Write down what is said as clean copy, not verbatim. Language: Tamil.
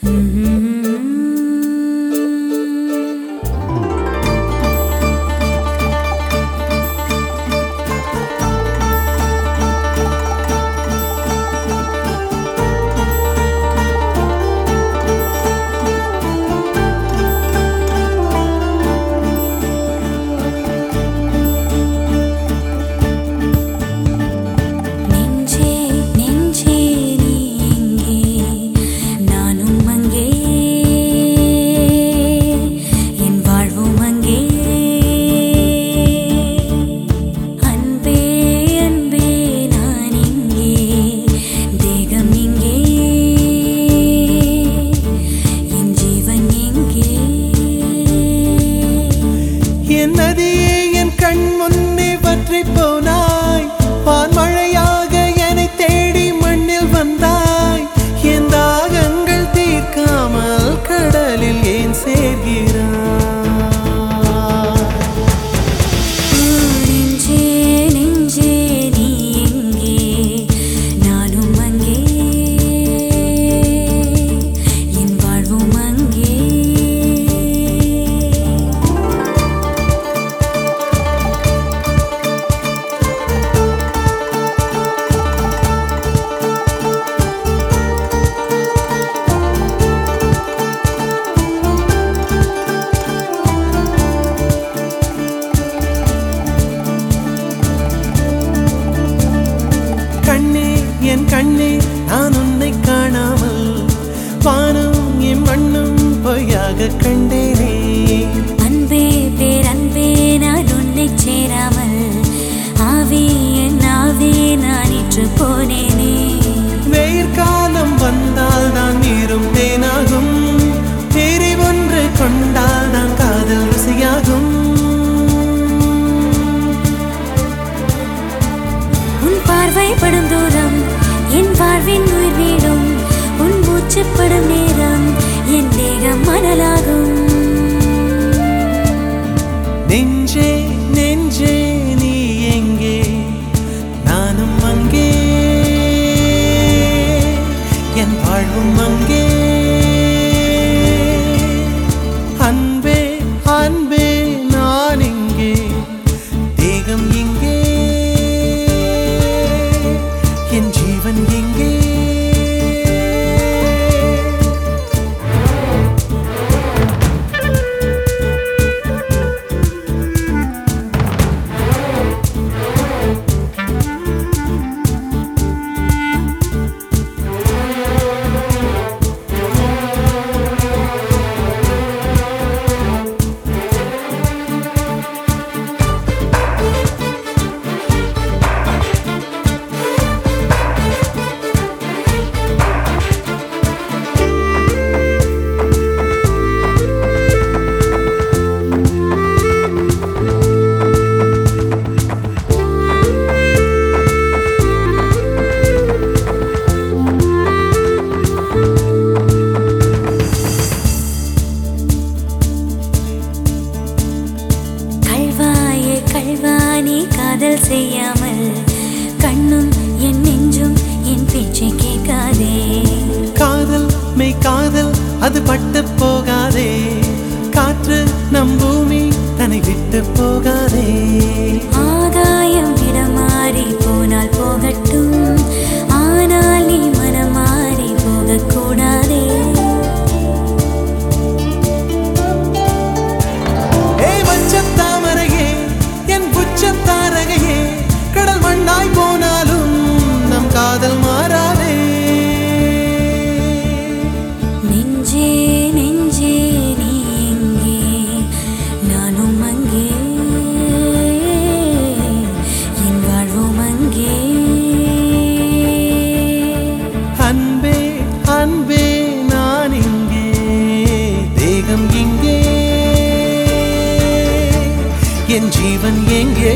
என் கண்ணே நான் உன்னை காணாமல் வானம் என் மண்ணும் பொய்யாக கண்டேனே. அன்பே பேரன்பே நான் உன்னை சேராமல் ஆவே என் ஆவே நான் இன்று போனேனே. வெயிற்காலம் வந்தால் தான் நீரும் தேனாகும், தேரி ஒன்று கொண்டால் தான் காதல் ருசியாகும். உன் பார்வைப்படும் தூரம் என் வாழ்வின் உயிர் வீடும், உன் மூச்சுப்படும் நேரம் என் தேகம் மணலாகும். நெஞ்சே நெஞ்சே நீ எங்கே, நானும் அங்கே, என் வாழ்வும் அங்கே. அன்பே அன்பே நான் இங்கே, தேகம் எங்கே, என் ஜீவன் எங்கே. காதல் செய்யாமல் கண்ணும் என் நெஞ்சும் என் பேச்சை கேட்காதே. காதல் மெய் காதல் அது பட்டு போகாதே, காற்று நம் பூமி தன்னை விட்டு போகாதே. ஆகாயம் இடமாறி போனால் போகட்டும், ஆனால் நீ மனம் மாறி போகக்கூடாதே. தாமரையே என் புச்சத்தாரகையே, கடல் மண்ணாய் போனாலும் நம் காதல் மாறாதே. நெஞ்சே நெஞ்சே நீ எங்கே, நானும் அங்கே, என் வாழ்வும் அங்கே. அன்பே அன்பே நான் இங்கே, தேகம் எங்கே, என் ஜீவன் எங்கே.